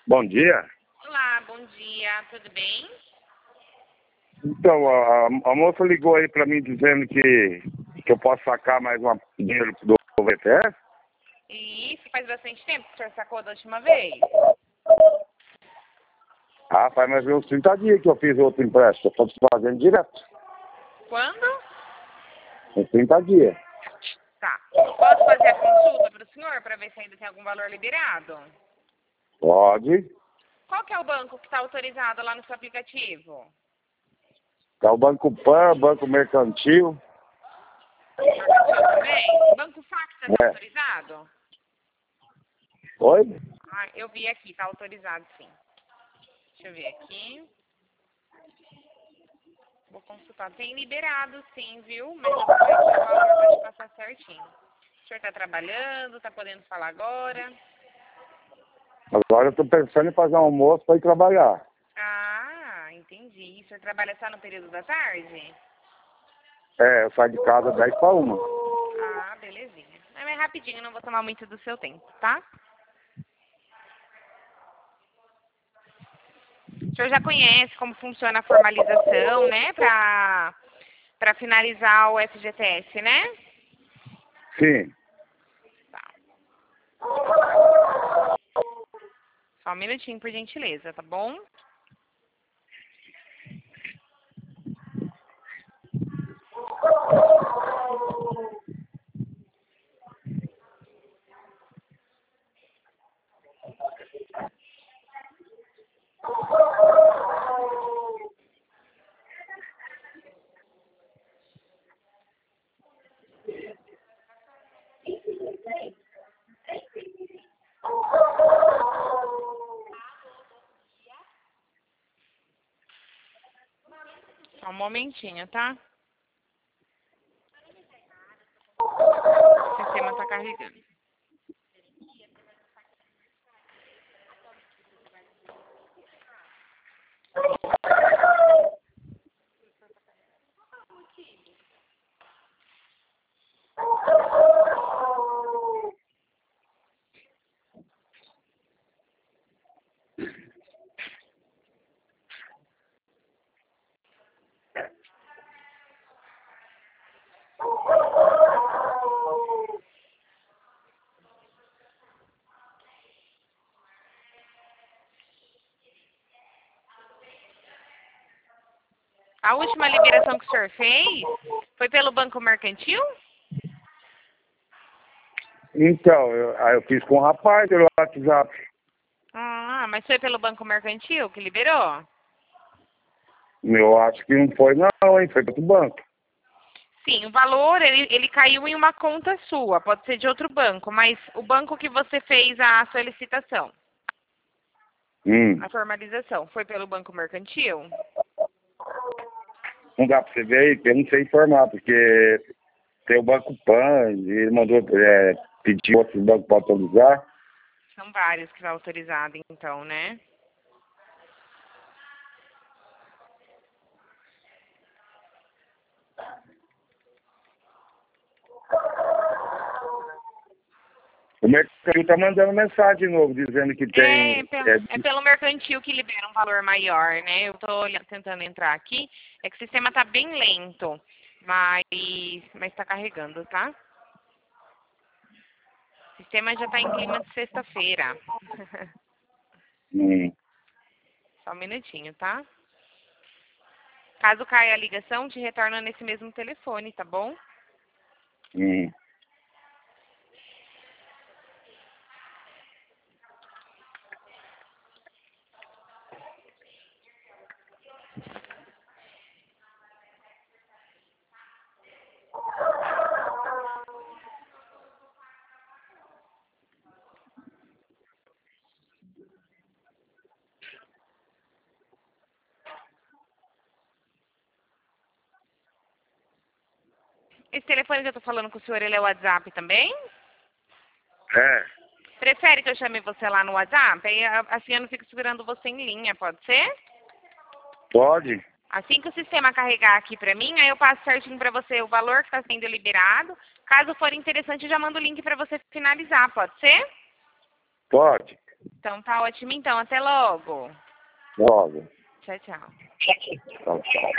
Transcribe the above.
Bom dia. Olá, bom dia, tudo bem? Então, a moça ligou aí pra mim dizendo que eu posso sacar mais dinheiro do VTS. E isso faz bastante tempo que o senhor sacou da última vez? Ah, faz mais uns 30 dias que eu fiz outro empréstimo. Eu tô fazendo direto. Quando? Uns 30 dias. Tá. Posso fazer a consulta para o senhor para ver se ainda tem algum valor liberado? Pode. Qual que é o banco que está autorizado lá no seu aplicativo? Tá o Banco Pan, Banco Mercantil. Mercantil também? Banco Sac também É. autorizado? Oi? Ah, eu vi aqui, está autorizado sim. Deixa eu ver aqui. Vou consultar. Tem liberado sim, viu? Mas eu vou ver aqui o valor para te passar certinho. O senhor está trabalhando, está podendo falar agora? Agora eu tô pensando em fazer um almoço pra ir trabalhar. Ah, entendi. O senhor trabalha só no período da tarde? É, eu saio de casa 10 para 1. Ah, belezinha. Mas é rapidinho, não vou tomar muito do seu tempo, tá? O senhor já conhece como funciona a formalização, né? Para finalizar o FGTS, né? Sim. Tá. Só um minutinho, por gentileza, tá bom? Só um momentinho, tá? O sistema tá carregando. A última liberação que o senhor fez foi pelo Banco Mercantil? Então, eu fiz com o rapaz pelo WhatsApp. Ah, mas foi pelo Banco Mercantil que liberou? Eu acho que não foi não, hein? Foi para outro banco. Sim, o valor, ele caiu em uma conta sua, pode ser de outro banco, mas o banco que você fez a solicitação, a formalização, foi pelo Banco Mercantil? Não dá para você ver aí, que eu não sei informar, porque tem o Banco Pan, e ele mandou pedir outros bancos para autorizar. São vários que vai autorizado, então, né? O Mercantil tá mandando mensagem de novo, dizendo que tem... É pelo Mercantil que libera um valor maior, né? Eu tô tentando entrar aqui, é que o sistema tá bem lento, mas tá carregando, tá? O sistema já tá em clima de sexta-feira. Só um minutinho, tá? Caso caia a ligação, te retorna nesse mesmo telefone, tá bom? Esse telefone que eu tô falando com o senhor, ele é o WhatsApp também? É, Prefere que eu chame você lá no WhatsApp? Aí assim eu não fico segurando você em linha, pode ser? pode. Assim que o sistema carregar aqui pra mim, aí eu passo certinho pra você o valor que tá sendo liberado. Caso for interessante, eu já mando o link pra você finalizar, pode ser? Pode. Então tá ótimo, então. Até logo. Logo. Tchau, tchau. Tchau, tchau.